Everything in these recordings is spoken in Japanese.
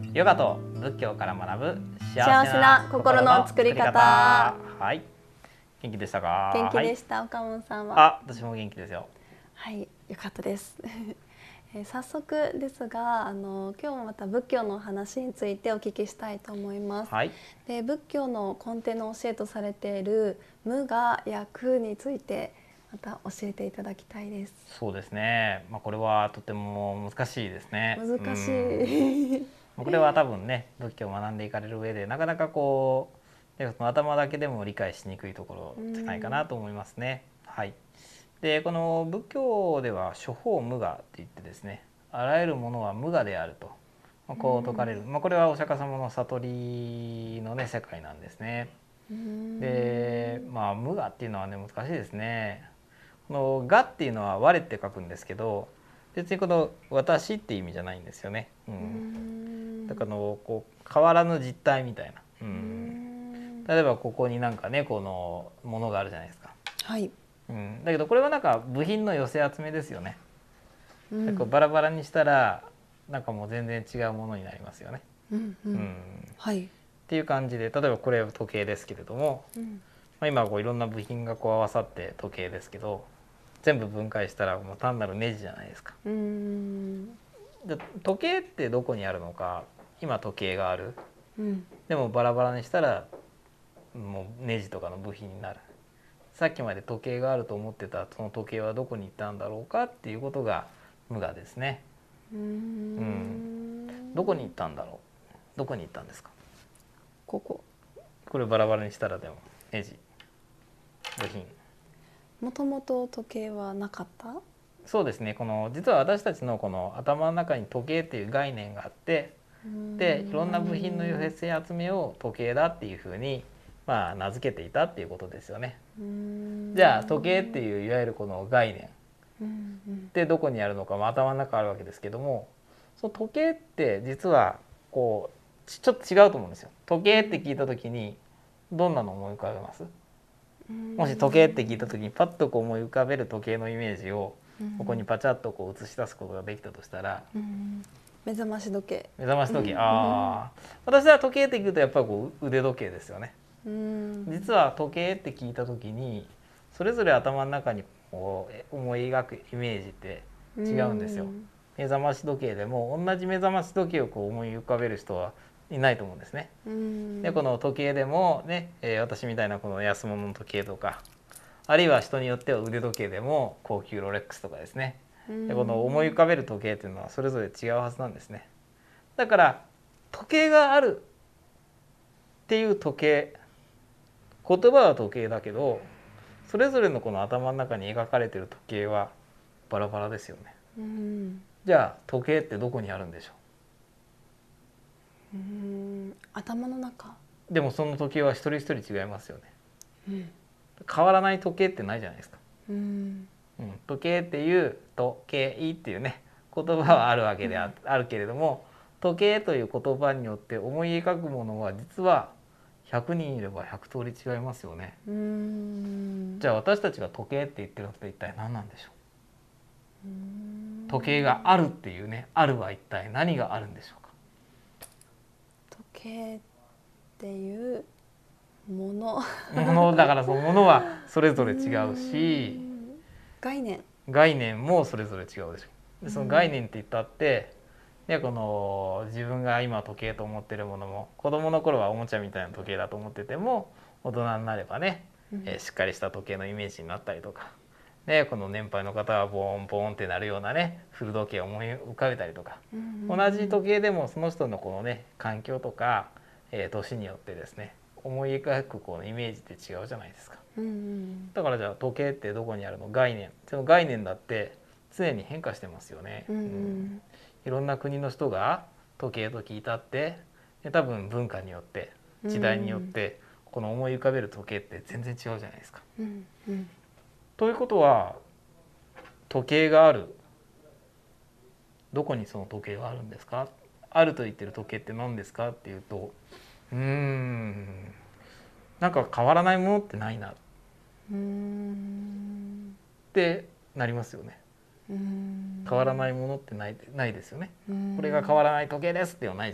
ヨガと仏教から学ぶ幸せ幸せなな心の心の作作り方り方。はい、元気でしたか？ 元気ではい、 した、岡本さんは。 あ、私も元気ですよ。 はい、よかったです。早速ですが、今日もまた仏教の話についてお聞きしたいと思います。 はい、 で、仏教の根底の教えとされている無我や空についてまた教えていただきたいです。 そうですね。これはとても難しいですね。 難しい。 これは多分ね、仏教を学んでいかれる上でなかなかこう、その頭だけでも理解しにくいところじゃないかなと思いますね。はい。で、この仏教では諸法無我って言ってですね、あらゆるものは無我であるとこう説かれる。これはお釈迦様の悟りのね世界なんですね。で、無我っていうのはね難しいですね。この我っていうのは我って書くんですけど、別にこの私って意味じゃないんですよね。だからこう変わらぬ実体みたいな。例えばここになんかねこのものがあるじゃないですか。 はい。 だけどこれはなんか部品の寄せ集めですよね。バラバラにしたらなんかもう全然違うものになりますよね。 はい。 っていう感じで、例えばこれは時計ですけれども、今こういろんな部品がこう合わさって時計ですけど、全部分解したらもう単なるネジじゃないですか。で時計ってどこにあるのか、今時計がある、でもバラバラにしたらもうネジとかの部品になる。さっきまで時計があると思ってたその時計はどこに行ったんだろうかっていうことが無我ですね。どこに行ったんだろう。どこに行ったんですか。 これバラバラにしたらでもネジ部品。 もともと時計はなかった？ そうですね。実は私たちのこの頭の中に時計っていう概念があって、でいろんな部品の寄せ集めを時計だっていうふうに名付けていたっていうことですよね。じゃあ時計っていういわゆるこの概念でどこにあるのか、頭の中あるわけですけども、その時計って実はこうちょっと違うと思うんですよ。時計って聞いた時にどんなの思い浮かべます？もし時計って聞いた時にパッとこう思い浮かべる時計のイメージをここにパチャッとこう映し出すことができたとしたら、 目覚まし時計。 目覚まし時計、私は時計って聞くとやっぱりこう腕時計ですよね。実は時計って聞いた時にそれぞれ頭の中にこう思い描くイメージって違うんですよ。目覚まし時計でも同じ目覚まし時計をこう思い浮かべる人はいないと思うんですね。でこの時計でもね、私みたいなこの安物の時計とか、あるいは人によっては腕時計でも高級ロレックスとかですね、でこの思い浮かべる時計っていうのはそれぞれ違うはずなんですね。だから時計があるっていう時計、言葉は時計だけどそれぞれのこの頭の中に描かれている時計はバラバラですよね。じゃあ時計ってどこにあるんでしょう？頭の中。 でもその時計は一人一人違いますよね。変わらない時計ってないじゃないですか。時計っていう時計っていうね言葉はあるわけであるけれども、時計という言葉によって思い描くものは実は100人いれば100通り違いますよね。じゃあ私たちが時計って言ってるのって一体何なんでしょう。時計があるっていうね、あるは一体何があるんでしょうか。 時計っていうものだからそのものはそれぞれ違うし、概念もそれぞれ違うでしょ。でその概念って言ったって、この自分が今時計と思ってるものも子供の頃はおもちゃみたいな時計だと思ってても、大人になればね、しっかりした時計のイメージになったりとか、この年配の方はボーンボーンってなるようなね古時計を思い浮かべたりとか、同じ時計でもその人のこのね環境とか、年によってですね思い描くこのイメージって違うじゃないですか。だからじゃあ時計ってどこにあるの？概念。その概念だって常に変化してますよね。いろんな国の人が時計と聞いたって多分文化によって時代によってこの思い浮かべる時計って全然違うじゃないですか。ということは時計がある。どこにその時計があるんですか？あると言ってる時計って何ですかっていうと、なんか変わらないものってないなってなりますよね。変わらないものってないですよね。これが変わらない時計ですってはないじゃないですか。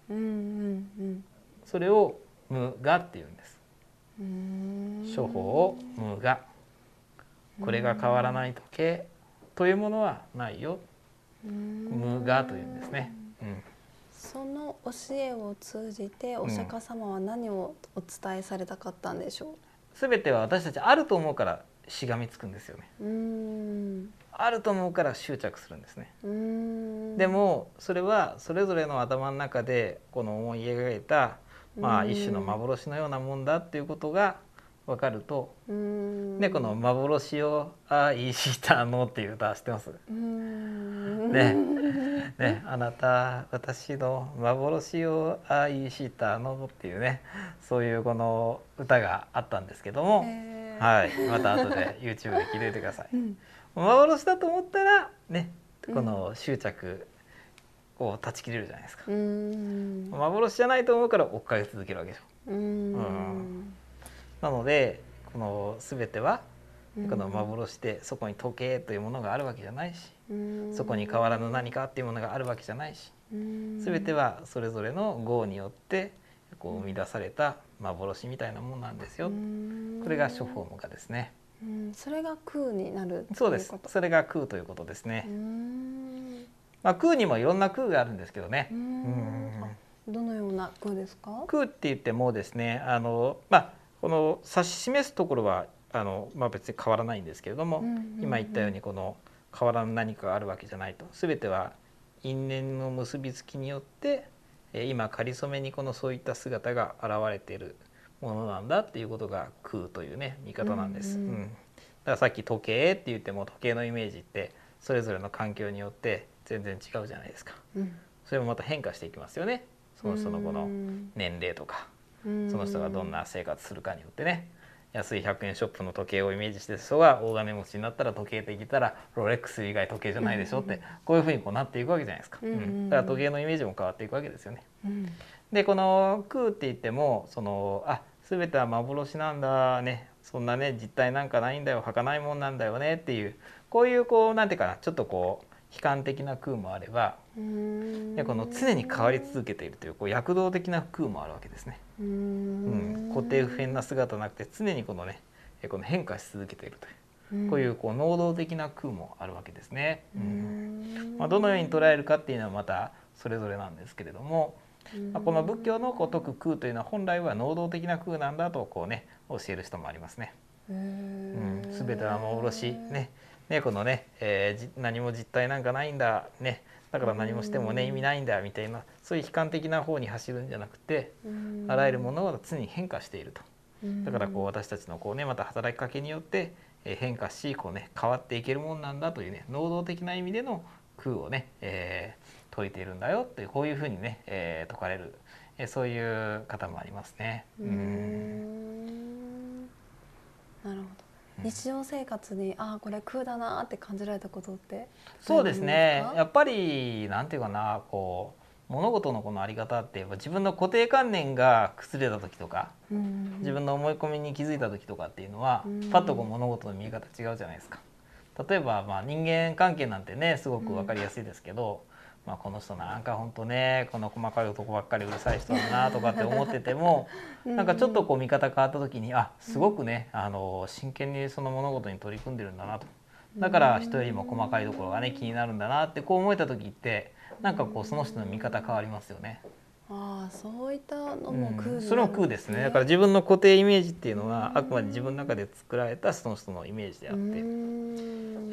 それを無我っていうんです。処方を無我、これが変わらない時計というものはないよ、無我というんですね。 その教えを通じてお釈迦様は何をお伝えされたかったんでしょう。 すべては私たちあると思うからしがみつくんですよね。あると思うから執着するんですね。でもそれはそれぞれの頭の中でこの思い描いた、一種の幻のようなもんだっていうことが分かると、ね、この幻を愛したのっていう歌知ってます？ね、ね、あなた私の幻を愛したのっていうね、そういうこの歌があったんですけども、はい、また後で YouTube で聞いておいてください。幻だと思ったらね、この執着を断ち切れるじゃないですか。幻じゃないと思うから追っかけ続けるわけでしょ。なのでこの全てはこの幻で、そこに時計というものがあるわけじゃないし、そこに変わらぬ何かっていうものがあるわけじゃないし、全てはそれぞれの業によってこう生み出された幻みたいなものなんですよ。これが諸法無我ですね。 それが空になる。 そうです。それが空ということですね。空にもいろんな空があるんですけどね。 どのような空ですか？ 空って言ってもですね、この指し示すところは別に変わらないんですけれども、今言ったようにこの変わらぬ何かがあるわけじゃないと、全ては因縁の結びつきによって今かりそめにこのそういった姿が現れているものなんだっていうことが空というね見方なんです。だからさっき時計って言っても時計のイメージってそれぞれの環境によって全然違うじゃないですか。それもまた変化していきますよね。その人のこの年齢とか、その人がどんな生活するかによってね。安い100円ショップの時計をイメージしてる人が大金持ちになったら時計って言ったらロレックス以外時計じゃないでしょって、こういうふうにこうなっていくわけじゃないですか。だから時計のイメージも変わっていくわけですよね。でこの空って言ってもその全ては幻なんだね、そんなね実体なんかないんだよ、儚いもんなんだよねっていう、こういうこうなんていうかな、ちょっとこう悲観的な空もあれば、この常に変わり続けているというこう躍動的な空もあるわけですね。固定不変な姿なくて常にこのねこの変化し続けているという、こういうこう能動的な空もあるわけですね。どのように捉えるかっていうのはまたそれぞれなんですけれども、この仏教のこう説く空というのは本来は能動的な空なんだとこうね教える人もありますね。全ては幻ね。このね、何も実体なんかないんだね、だから何もしてもね意味ないんだみたいな、そういう悲観的な方に走るんじゃなくて、あらゆるものは常に変化していると。だからこう私たちのこうねまた働きかけによって変化しこうね変わっていけるもんなんだというね能動的な意味での空をね、説いているんだよっていう、こういうふうにね、説かれる、そういう方もありますね。 なるほど。日常生活にこれ空だなって感じられたことって？ そうですね、やっぱりなんていうかな、こう物事のこのあり方って自分の固定観念が崩れた時とか、自分の思い込みに気づいた時とかっていうのは、パッとこう物事の見え方違うじゃないですか。例えば人間関係なんてねすごく分かりやすいですけど、この人なんか本当ねこの細かいとこばっかりうるさい人だなとかって思っててもなんかちょっとこう見方変わった時にすごくね真剣にその物事に取り組んでるんだなと、だから人よりも細かいところがね気になるんだなってこう思えた時ってなんかこうその人の見方変わりますよね。 そういったのも空なんですね。 それも空ですね。だから自分の固定イメージっていうのはあくまで自分の中で作られたその人のイメージであって、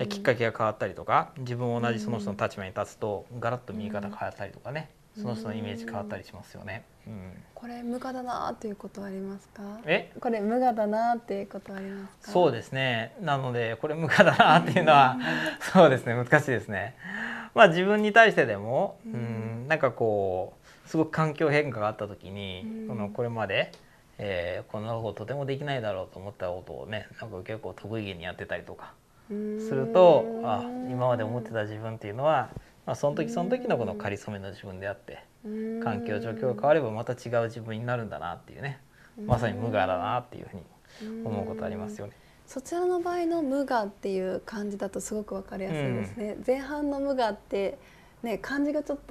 きっかけが変わったりとか、自分も同じその人の立場に立つとガラッと見え方変わったりとかね、その人のイメージ変わったりしますよね。 これ無我だなっていうことはありますか？これ無我だなっていうことはありますか？ そうですね。なのでこれ無我だなっていうのはそうですね、難しいですね。自分に対してでもなんかこうすごく環境変化があった時に、これまで、こんなこととてもできないだろうと思ったことをねなんか結構得意げにやってたりとかすると、今まで思ってた自分っていうのは、その時その時のこのかりそめの自分であって、環境状況が変わればまた違う自分になるんだなっていうね、まさに無我だなっていうふうに思うことありますよね。 そちらの場合の無我っていう感じだとすごく分かりやすいですね。前半の無我ってね漢字がちょっと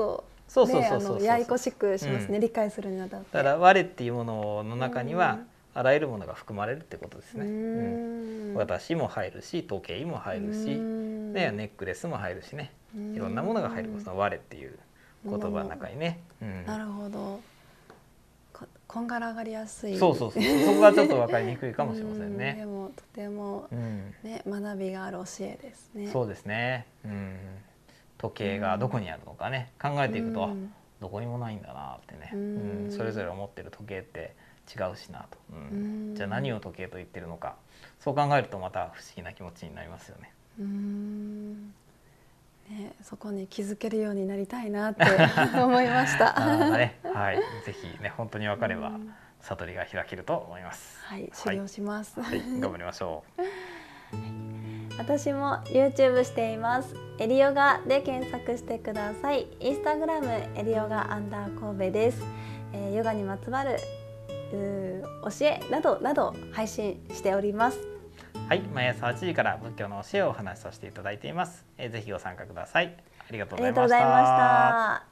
ややこしくしますね、理解するにあたって。 だから我っていうものの中にはあらゆるものが含まれるってことですね。私も入るし、時計も入るし、ネックレスも入るしね、いろんなものが入る、その我っていう言葉の中にね。 なるほど。こんがらがりやすい。 そうそこがちょっと分かりにくいかもしれませんね。 でもとてもね、学びがある教えですね。 そうですね。時計がどこにあるのかね、考えていくとどこにもないんだなってね。それぞれ思ってる時計って違うしなと。じゃあ何を時計と言ってるのか、そう考えるとまた不思議な気持ちになりますよね。 ね、そこに気づけるようになりたいなって思いました。 ぜひね、本当に分かれば悟りが開けると思います。 はい、修行します。 頑張りましょう。 私も YouTube しています。エリヨガで検索してください。インスタグラムエリヨガ&神戸です。ヨガにまつわる教えなどなど配信しております。 はい、毎朝8時から仏教の教えをお話しさせていただいています。ぜひご参加ください。ありがとうございました。